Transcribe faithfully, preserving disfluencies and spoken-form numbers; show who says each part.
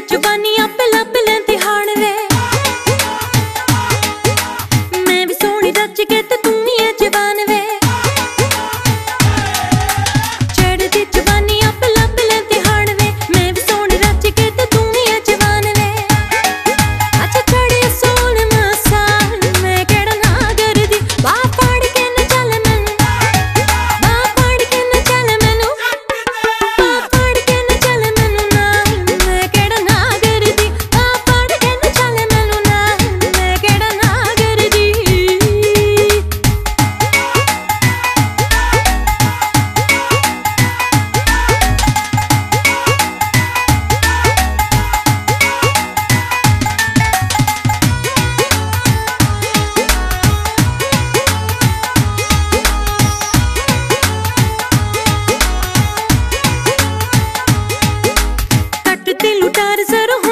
Speaker 1: जवानी आपे लप लेंदी हाण वे मैं भी सोहनी रच के ते तू ही है जवान वे चढ़दी जवानी आपे लप लेंदी हाण वे मैं भी सोहनी रच के ते तू ही है जवान वे अच्छा चढ़े सोन मसाल मैं केड़ा ना करदी बा फाड़ के न चल मैनू बा फाड़ के न चल मैनू बा फाड़ के न चल मैनू नाल मैं केड़ा ना करदी बा फाड़ के न चल मैनू नाल मैं केड़ा ना करदी कट ते लुटार जरो